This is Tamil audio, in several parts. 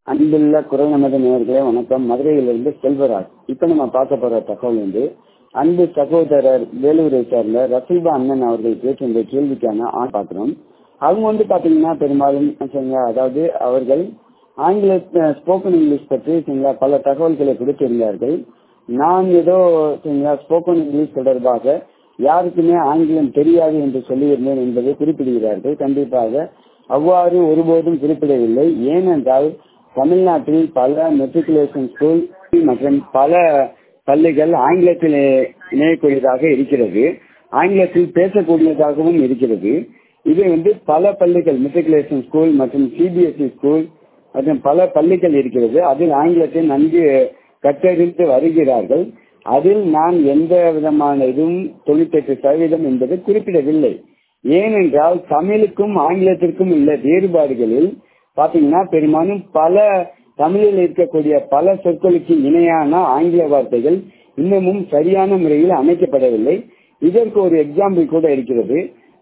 அன்புள்ள குரல் நமது நேயர்களே வணக்கம். மதுரையிலிருந்து செல்வராஜ். இப்ப நம்ம பார்க்க போற தகவல் அன்பு சகோதரர் வேலூரை சேர்ந்த ரசீபா அண்ணன் அவர்கள் கேட்ட கேள்விக்கான பார்க்கிறோம். அவங்க பாத்தீங்கன்னா பெரும்பாலும் அதாவது அவர்கள் ஆங்கில ஸ்போக்கன் இங்கிலீஷ் பற்றி பல தகவல்களை கொடுத்திருந்தார்கள். நான் ஏதோ ஸ்போக்கன் இங்கிலீஷ் தொடர்பாக யாருக்குமே ஆங்கிலம் தெரியாது என்று சொல்லியிருந்தேன் என்பதை குறிப்பிடுகிறார்கள். கண்டிப்பாக அவ்வாறு ஒருபோதும் குறிப்பிடவில்லை. ஏனென்றால் தமிழ்நாட்டில் பல மெட்ரிகுலேஷன் ஸ்கூல் மற்றும் பல பள்ளிகள் ஆங்கிலத்தில் இணையக்கூடியதாக இருக்கிறது, ஆங்கிலத்தில் பேசக்கூடியதாகவும் இருக்கிறது. இது பல பள்ளிகள் மெட்ரிகுலேஷன் ஸ்கூல் மற்றும் சிபிஎஸ்இ ஸ்கூல் மற்றும் பல பள்ளிகள் இருக்கிறது. அதில் ஆங்கிலத்தை நன்கு கற்றறிந்து வருகிறார்கள். அதில் நான் எந்த விதமான இதுவும் 98% என்பது குறிப்பிடவில்லை. ஏனென்றால் தமிழுக்கும் ஆங்கிலத்திற்கும் உள்ள வேறுபாடுகளில் பாத்தீங்கன்னா பெரும்பாலும் பல தமிழில் இருக்கக்கூடிய பல சொற்களுக்கு இணையான ஆங்கில வார்த்தைகள் இன்னமும் சரியான முறையில் அமைக்கப்படவில்லை. இதற்கு ஒரு எக்ஸாம்பிள் கூட இருக்கிறது.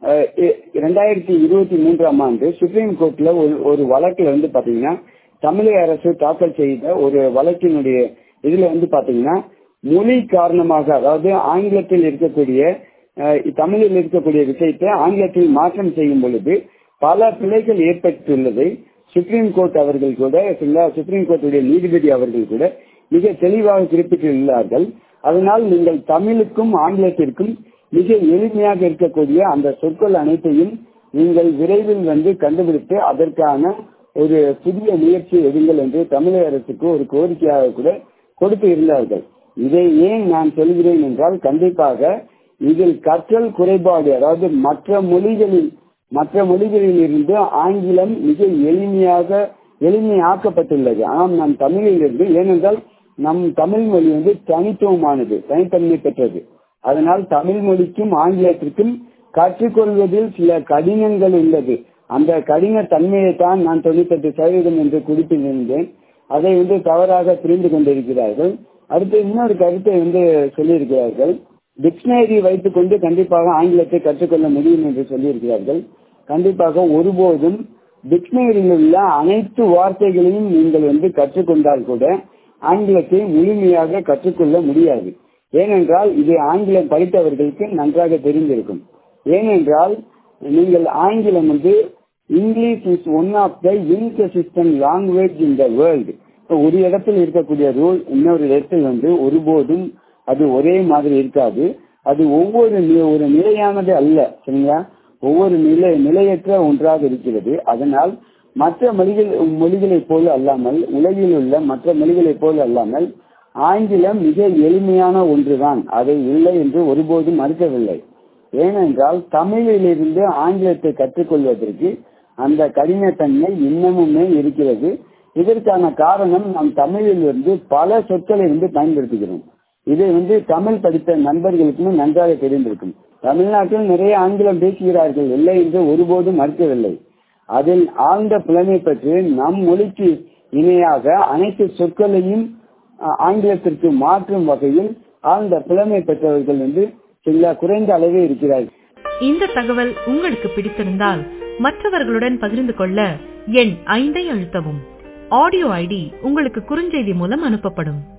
2023ஆம் ஆண்டு சுப்ரீம் கோர்ட்ல ஒரு வழக்குல பாத்தீங்கன்னா தமிழக அரசு தாக்கல் செய்த ஒரு வழக்கினுடைய இதுல பாத்தீங்கன்னா மொழி காரணமாக, அதாவது ஆங்கிலத்தில் இருக்கக்கூடிய தமிழில் இருக்கக்கூடிய விஷயத்தை ஆங்கிலத்தில் மாற்றம் செய்யும் பொழுது பல பிழைகள் ஏற்பட்டுள்ளதை சுப்ரீம் கோர்ட் அவர்கள் கூட சுப்ரீம் கோர்ட்டுடைய நீதிபதி அவர்கள் கூட மிக தெளிவாக குறிப்பிட்டுள்ளார்கள். அதனால் நீங்கள் தமிழுக்கும் ஆங்கிலத்திற்கும் மிக எளிமையாக இருக்கக்கூடிய அந்த சொற்கள் அனைத்தையும் நீங்கள் விரைவில் கண்டுபிடித்து அதற்கான ஒரு புதிய முயற்சி எடுங்கள் என்று தமிழக அரசுக்கு ஒரு கோரிக்கையாக கூட கொடுத்து இருந்தார்கள். இதை ஏன் நான் சொல்கிறேன் என்றால், கண்டிப்பாக இதில் கற்றல் குறைபாடு, அதாவது மற்ற மொழிகளில் இருந்து ஆங்கிலம் மிக எளிமையாக்கப்பட்டுள்ளது. ஆனால் நம் தமிழில் இருந்து, ஏனென்றால் நம் தமிழ் மொழி தனித்துவமானது, தனித்தன்மை பெற்றது. அதனால் தமிழ் மொழிக்கும் ஆங்கிலத்திற்கும் கற்றுக்கொள்வதில் சில கடினங்கள் உள்ளது. அந்த கடின தன்மையை தான் நான் 98% என்று குறிப்பிட்டிருந்தேன். அதை தவறாக புரிந்து கொண்டிருக்கிறார்கள். அடுத்து இன்னொரு கருத்தை சொல்லியிருக்கிறார்கள். டிக்ஷனரி வைத்துக் கொண்டு கண்டிப்பாக ஆங்கிலத்தை கற்றுக்கொள்ள முடியும் என்று சொல்லியிருக்கிறார்கள். கண்டிப்பாக ஒருபோதும் டிக்ஷனரியில் உள்ள அனைத்து வார்த்தைகளையும் நீங்கள் கற்றுக்கொண்டால் கூட ஆங்கிலத்தை முழுமையாக கற்றுக்கொள்ள முடியாது. ஏனென்றால் இது ஆங்கிலம் படித்தவர்களுக்கு நன்றாக தெரிந்திருக்கும். ஏனென்றால் நீங்கள் ஆங்கிலம் English is one of the inconsistent language in the world. ஒரு இடத்தில் இருக்கக்கூடிய ரூல் இன்னொரு இடத்தில் ஒருபோதும் அது ஒரே மாதிரி இருக்காது. அது ஒரு நிலையானது அல்ல, சரிங்களா? ஒவ்வொரு நிலையற்ற ஒன்றாக இருக்கிறது. அதனால் மற்ற மொழிகளைப் போல அல்லாமல், உலகில் உள்ள மற்ற மொழிகளைப் போல அல்லாமல் ஆங்கிலம் மிக எளிமையான ஒன்றுதான். அதை இல்லை என்று ஒருபோதும் மறுக்கவில்லை. ஏனென்றால் தமிழிலிருந்து ஆங்கிலத்தை கற்றுக்கொள்வதற்கு அந்த கடினத்தன்மை இன்னமுமே இருக்கிறது. இதற்கான காரணம் நாம் தமிழிலிருந்து பல சொற்களை பயன்படுத்துகிறோம். இதை தமிழ் படித்த நண்பர்களுக்குமே நன்றாக தெரிந்திருக்கும். தமிழ்நாட்டில் நிறைய ஆங்கிலம் பேசுகிறார்கள், இல்லை என்று ஒருபோதும் மறுக்கவில்லை. அதில் ஆழ்ந்த புலமை பெற்று நம் மொழிக்கு இணையாக அனைத்து சொற்களையும் ஆங்கிலத்திற்கு மாற்றும் வகையில் ஆழ்ந்த புலமை பெற்றவர்கள் சில குறைந்த அளவே இருக்கிறார்கள். இந்த தகவல் உங்களுக்கு பிடித்திருந்தால் மற்றவர்களுடன் பகிர்ந்து கொள்ள எண் 5 அழுத்தவும். ஆடியோ ஐடி உங்களுக்கு குறுஞ்செய்தி மூலம் அனுப்பப்படும்.